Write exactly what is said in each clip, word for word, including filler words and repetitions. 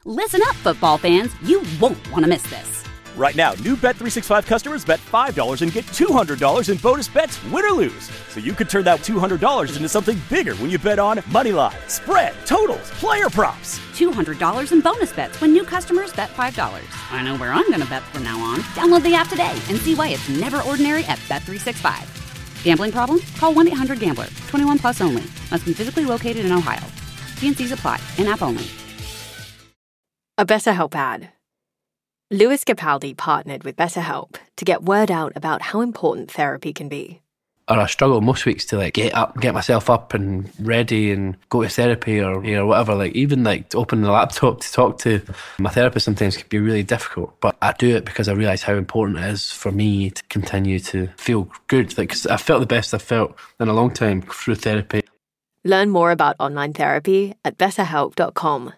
Listen up, football fans. You won't want to miss this. Right now, new Bet three sixty-five customers bet five dollars and get two hundred dollars in bonus bets, win or lose. So you could turn that two hundred dollars into something bigger when you bet on money line, spread, totals, player props. two hundred dollars in bonus bets when new customers bet five dollars. I know where I'm going to bet from now on. Download the app today and see why it's never ordinary at Bet three sixty-five. Gambling problem? Call one eight hundred gambler. twenty-one plus only. Must be physically located in Ohio. T and C's apply. In-app only. A BetterHelp ad. Louis Capaldi partnered with BetterHelp to get word out about how important therapy can be. Or I struggle most weeks to like get up, get myself up and ready and go to therapy or you know whatever. Like even like to open the laptop to talk to my therapist sometimes can be really difficult. But I do it because I realise how important it is for me to continue to feel good. Like 'cause I felt the best I've felt in a long time through therapy. Learn more about online therapy at better help dot com.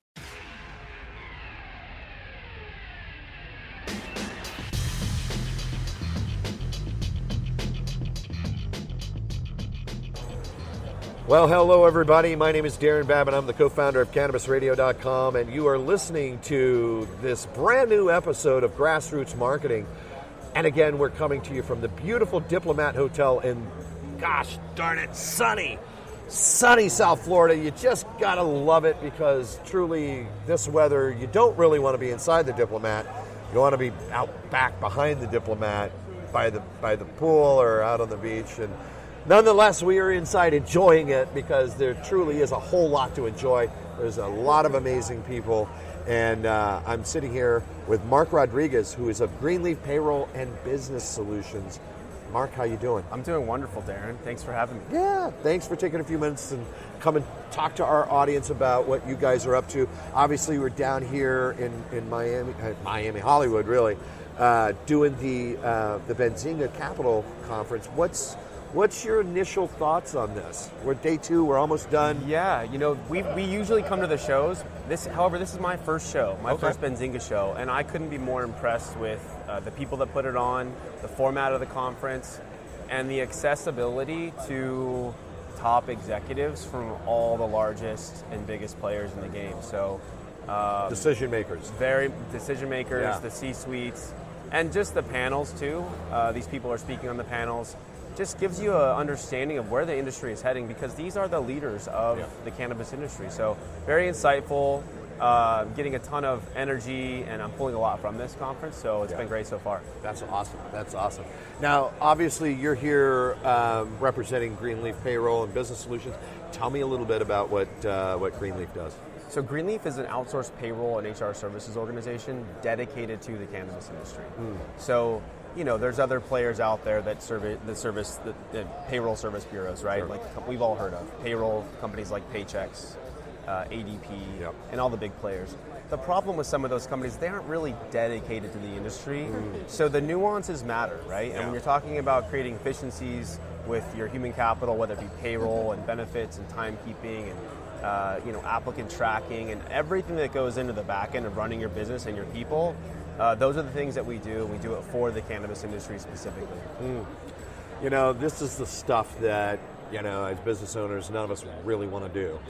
Well, hello, everybody. My name is Darren Babin. I'm the co-founder of Cannabis Radio dot com, and you are listening to this brand new episode of Grassroots Marketing. And again, we're coming to you from the beautiful Diplomat Hotel in, gosh darn it, sunny, sunny South Florida. You just gotta love it because truly, this weather, you don't really want to be inside the Diplomat. You want to be out back behind the Diplomat by the by the pool or out on the beach. And nonetheless, we are inside enjoying it because there truly is a whole lot to enjoy. There's a lot of amazing people. And uh, I'm sitting here with Mark Rodriguez, who is of Greenleaf Payroll and Business Solutions. Mark, how you doing? I'm doing wonderful, Darren. Thanks for having me. Yeah, thanks for taking a few minutes and come and talk to our audience about what you guys are up to. Obviously, we're down here in, in Miami, uh, Miami, Hollywood, really, uh, doing the uh, the Benzinga Capital Conference. What's What's your initial thoughts on this? We're day two, we're almost done. Yeah, you know, we we usually come to the shows. This, however, this is my first show, my Okay. first Benzinga show, and I couldn't be more impressed with uh, the people that put it on, the format of the conference, and the accessibility to top executives from all the largest and biggest players in the game. So, um, Decision makers. very decision makers, Yeah. the C-suites, and just the panels too. Uh, these people are speaking on the panels. Just gives you an understanding of where the industry is heading because these are the leaders of Yeah. the cannabis industry. So very insightful, uh, getting a ton of energy, and I'm pulling a lot from this conference, so it's Yeah. been great so far. That's awesome. That's awesome. Now, obviously, you're here um, representing Greenleaf Payroll and Business Solutions. Tell me a little bit about what uh, what Greenleaf does. So Greenleaf is an outsourced payroll and H R services organization dedicated to the cannabis industry. Mm. So, you know, there's other players out there that service the service the, the payroll service bureaus, right? Sure. Like we've all heard of payroll companies like Paychex, uh, A D P, Yep. and all the big players. The problem with some of those companies, they aren't really dedicated to the industry. Mm. So the nuances matter, right? Yeah. And when you're talking about creating efficiencies with your human capital, whether it be payroll and benefits and timekeeping and uh, you know, applicant tracking and everything that goes into the back end of running your business and your people, uh, those are the things that we do. We do it for the cannabis industry specifically. Mm. You know, this is the stuff that, you know, as business owners, none of us really want to do.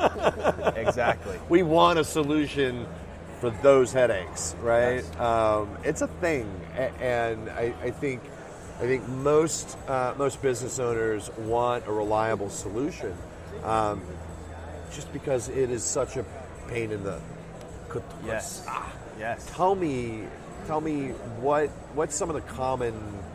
Exactly. We want a solution for those headaches, right? Yes. Um, it's a thing, a- and I, I think, I think most uh, most business owners want a reliable solution, um, just because it is such a pain in the. Yes. Ah. Yes. Tell me, tell me what what's some of the common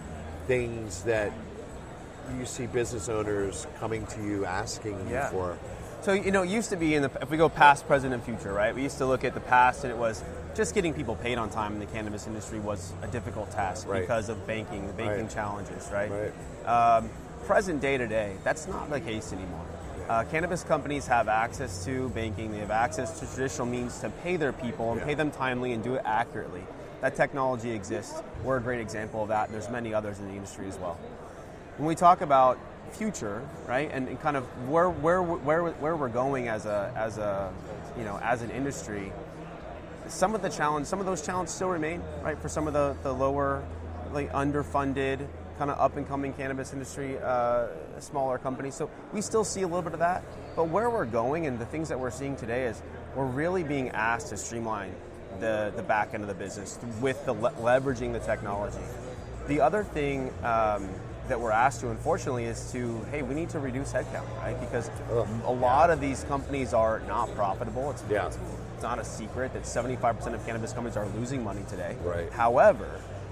things that you see business owners coming to you asking Yeah. you for? So, you know, it used to be in the, if we go past, present, and future, right? We used to look at the past and it was just getting people paid on time in the cannabis industry was a difficult task Right. because of banking, the banking Right. challenges, right? Right. Um, present day to day, that's not the case anymore. Uh, cannabis companies have access to banking, they have access to traditional means to pay their people and Yeah. pay them timely and do it accurately. That technology exists. We're a great example of that, and there's many others in the industry as well. When we talk about future, right, and, and kind of where where where where we're going as a as a you know as an industry, some of the challenge, some of those challenges still remain, right, for some of the the lower, like underfunded kind of up-and-coming cannabis industry, uh, smaller companies. So we still see a little bit of that. But where we're going and the things that we're seeing today is we're really being asked to streamline the, the back end of the business with the le- leveraging the technology. The other thing um, that we're asked to, unfortunately, is to, hey, we need to reduce headcount, right? Because Ugh, a lot yeah. of these companies are not profitable. It's, yeah. it's, it's not a secret that seventy-five percent of cannabis companies are losing money today. Right. However,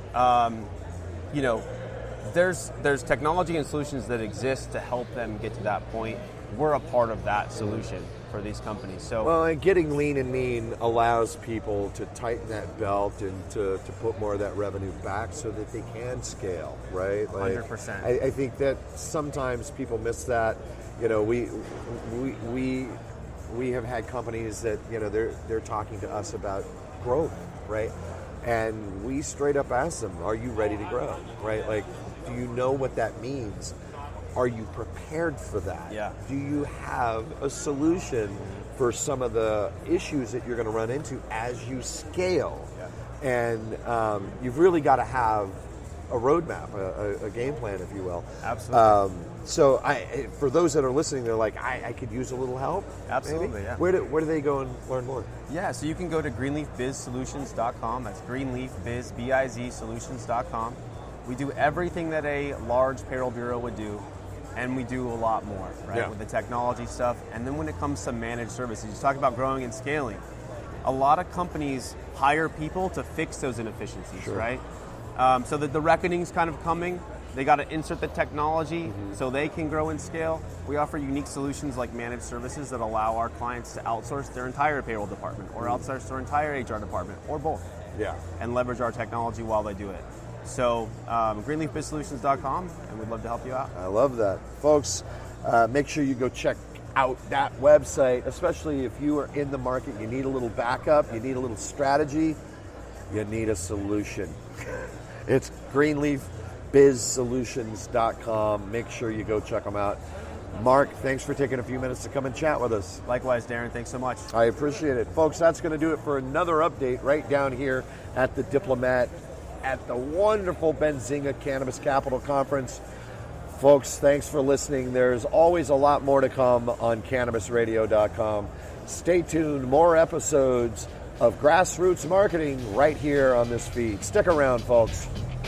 um, you know, there's there's technology and solutions that exist to help them get to that point. We're a part of that solution for these companies. So well, and getting lean and mean allows people to tighten that belt and to, to put more of that revenue back so that they can scale, right? Like, one hundred percent. I, I think that sometimes people miss that. You know, we we we we have had companies that, you know, they're they're talking to us about growth, right? And we straight up ask them, are you ready to grow, right? Like, do you know what that means? Are you prepared for that? Yeah. Do you have a solution for some of the issues that you're going to run into as you scale? Yeah. And um, you've really got to have a roadmap, a, a, a game plan, if you will. Absolutely. Um, so I, for those that are listening, they're like, I, I could use a little help. Absolutely, maybe? yeah. Where do, where do they go and learn more? Yeah, so you can go to greenleaf biz solutions dot com. That's greenleaf biz, B I Z, solutions dot com. We do everything that a large payroll bureau would do, and we do a lot more, right, yeah. with the technology stuff. And then when it comes to managed services, you talk about growing and scaling. A lot of companies hire people to fix those inefficiencies, sure. right? Um, so that the reckoning's kind of coming. They got to insert the technology mm-hmm. so they can grow and scale. We offer unique solutions like managed services that allow our clients to outsource their entire payroll department or mm-hmm. outsource their entire H R department or both. Yeah. And leverage our technology while they do it. So um, greenleaf biz solutions dot com, and we'd love to help you out. I love that. Folks, uh, make sure you go check out that website, especially if you are in the market, you need a little backup, you need a little strategy, you need a solution. It's greenleaf biz solutions dot com. Make sure you go check them out. Mark, thanks for taking a few minutes to come and chat with us. Likewise, Darren, thanks so much. I appreciate it. Folks, that's going to do it for another update right down here at the Diplomat at the wonderful Benzinga Cannabis Capital Conference. Folks, thanks for listening. There's always a lot more to come on cannabis radio dot com. Stay tuned. More episodes of Grassroots Marketing right here on this feed. Stick around, folks.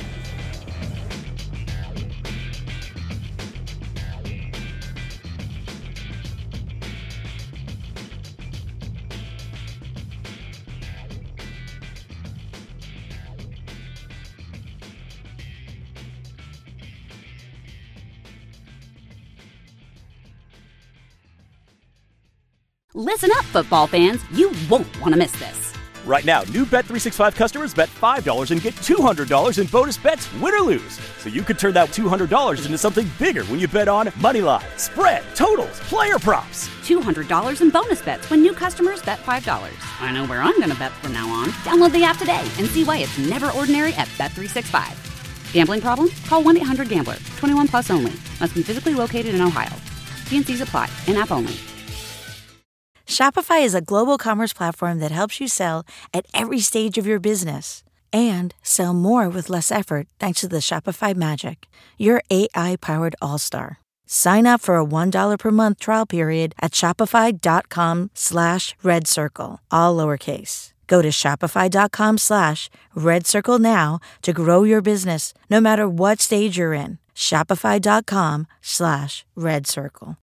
Listen up, football fans. You won't want to miss this. Right now, new Bet three sixty-five customers bet five dollars and get two hundred dollars in bonus bets, win or lose. So you could turn that two hundred dollars into something bigger when you bet on moneyline, spread, totals, player props. two hundred dollars in bonus bets when new customers bet five dollars. I know where I'm going to bet from now on. Download the app today and see why it's never ordinary at Bet three sixty-five. Gambling problem? Call one eight hundred gambler. twenty-one plus only. Must be physically located in Ohio. T and Cs apply. In-app only. Shopify is a global commerce platform that helps you sell at every stage of your business and sell more with less effort thanks to the Shopify Magic, your A I-powered all-star. Sign up for a one dollar per month trial period at shopify.com slash red circle, all lowercase. Go to shopify.com slash red circle now to grow your business no matter what stage you're in. Shopify.com slash red circle.